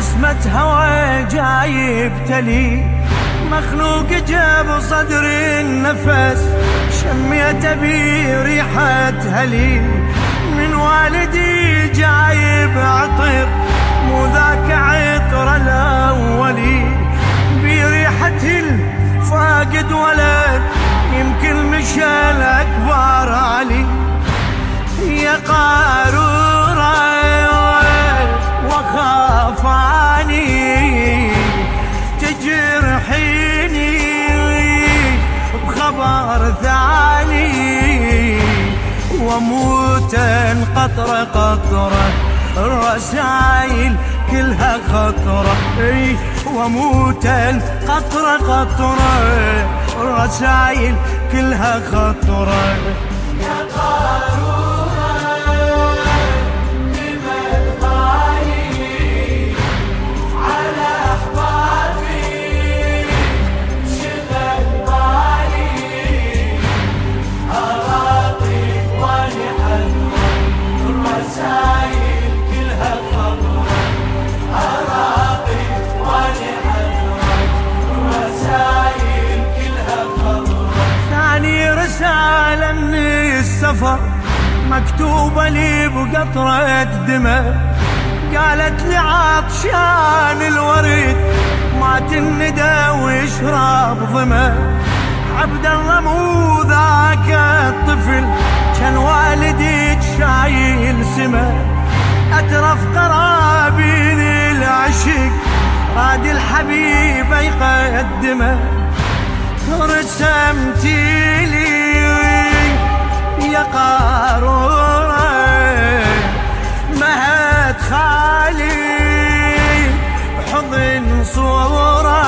نسمة هوى جايب تلي، مخلوق جاب صدر النفس، شميت بريحة هلي، من والدي جايب عطر، مو ذاك عطر الأولي، بريحة الفاقد ولد، يمكن مشى الأكبر علي. يا قارورة وخاف عني تجرحيني بخبر ثاني، واموت قطرة قطرة الرسايل كلها خطرة، واموت قطرة قطرة الرسايل كلها خطرة. يا قارورة لمن غالي على أحبابي شغل بالي، أراضي ونحن الرسايل كلها خضرة، أراضي ونحن الرسايل كلها خضرة. ثاني رسالة من السفر مكتوبة لي بقطرة دمى، قالت لي عطشان الورد مات الندى ويشرب ظما، عبد الله مو ذاك الطفل كان والدي شايل سما، أترف قرابين العشق راد الحبيب يقدمه، رسمتي لي يا قارورة مهد خالي بحضن صورة،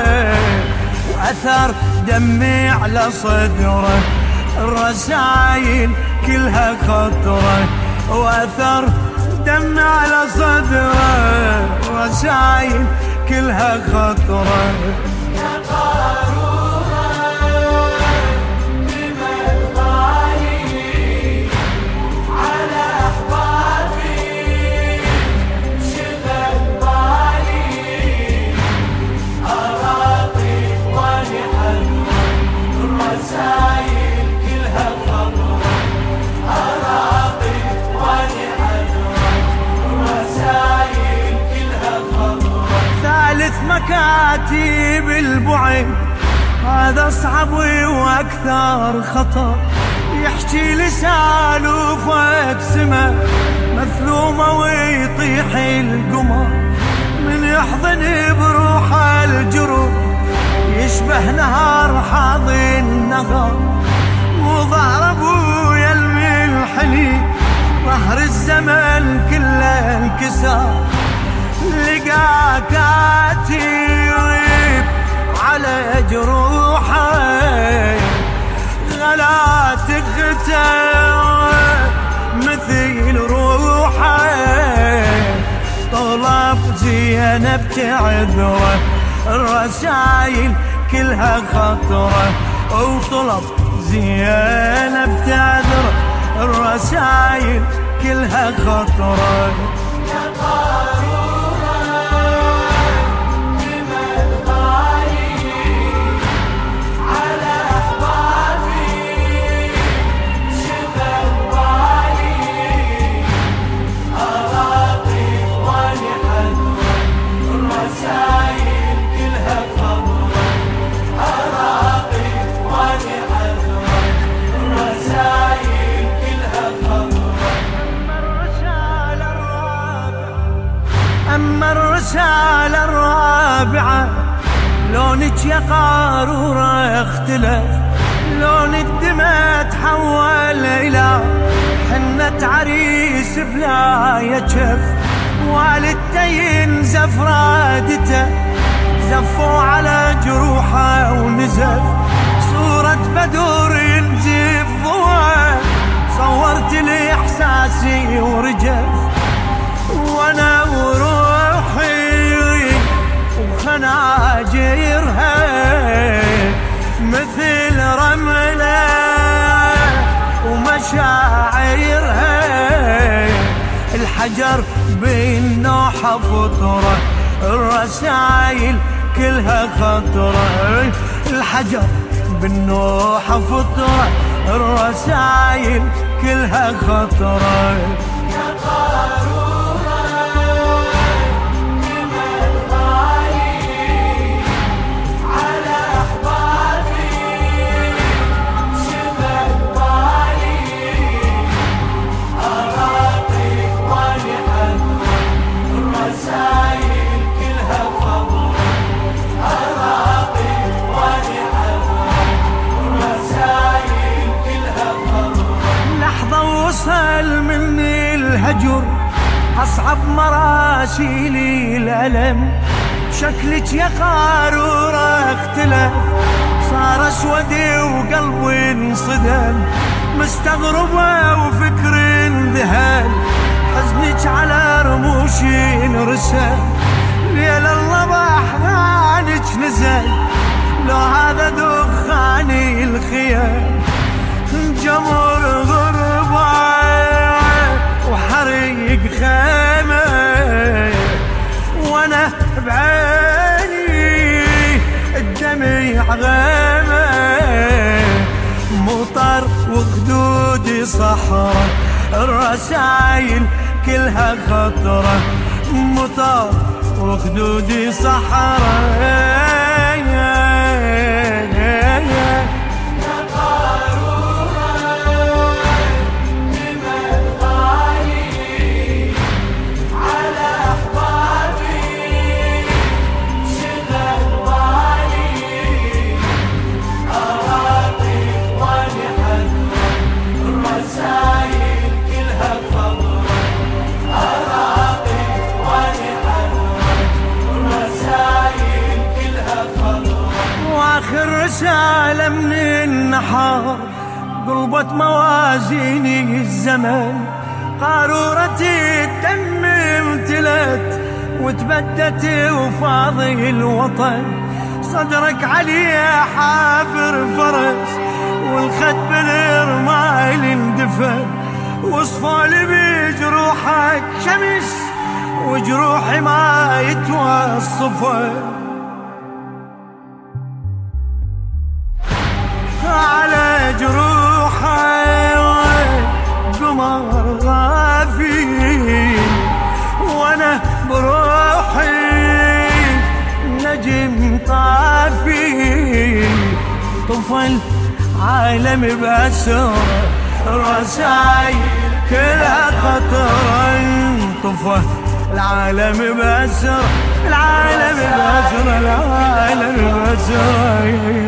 وأثر دمي على صدره الرسايل كلها خطرة، وأثر دمي على صدره الرسايل كلها خطرة. يا قارورة لمن غالي على أحبابي شغل بالي، أراضي ونحن الرسايل كلها خضرة، أراضي ونحن الرسايل كلها خضرة. ثالث مكاتب البعد هذا صعب واكثر خطر، يحكي لسانه فوق سما مثلومه ويطيح القمر، من يحضن بروح الجروح يشبه نهار حاضن نهر، وظهر ابويا الملحلي ظهر الزمن كله انكسر، لقى كاتب على جروحه غلا تختار مثل روحه، طلب زينب تعذره الرسايل كلها خطره، وطلب زينب تعذره الرسايل كلها خطره. يا قارورة لمن غالي على أحبابي شغل بالي، أراضي ونحن الرسايل كلها خضرة، أراضي ونحن الرسايل كلها خضرة. أما الرسالة الرابعة لونك يا قارورة اختلف، لون الدمى تحول إلى حنة عريس بلا يجف، والدته ينزف رادته زفوا على جروحه ونزف، صورة بدر ينزف ضوء صورت لي إحساسي ورجف، وانا وروحي وخناجرها مثل رملة ومشاعرها، الحجر بالنوحة فطرة الرسايل كلها خطرة، الحجر بالنوحة فطرة، الرسايل كلها خطرة. يا قارورة لمن غالي على أحبابي شبه بالي، أراقيك واني حذرة، الرسايل كلها فضرة، أراقيك واني حذرة، الرسايل كلها فضرة. لحظة وصل مني الهجر أصعب مراسيلي الألم، شكلك يا قارورة اختلف، صار أسودي وقلبي انصدم، مستغربة وفكري انذهل، حزنك على رموشي انرسم، ليل الله بأحضانك نزل، لو هذا دخاني الخيام، جمر غربة وحريق خيمة، وانا بعيني الدمع غيمة، مطر وخدودي صحرا، الرسايل كلها خطرة، مطر وخدودي صحرا. آخر رسالة من النحار قلبت موازيني الزمن، قارورتي الدم امتلت وتبدت وفاضي الوطن، صدرك علي حافر فرس والخد بالرمايل اندفن، وصفول بجروحك شمس وجروحي ما يتوصفن، على جروحي قمر غافي، وانا بروحي نجم طافي، طفل عالم بأسر، الرسايل كلها خطر، طفل العالم بأسر، العالم بأسر، العالم بأسر.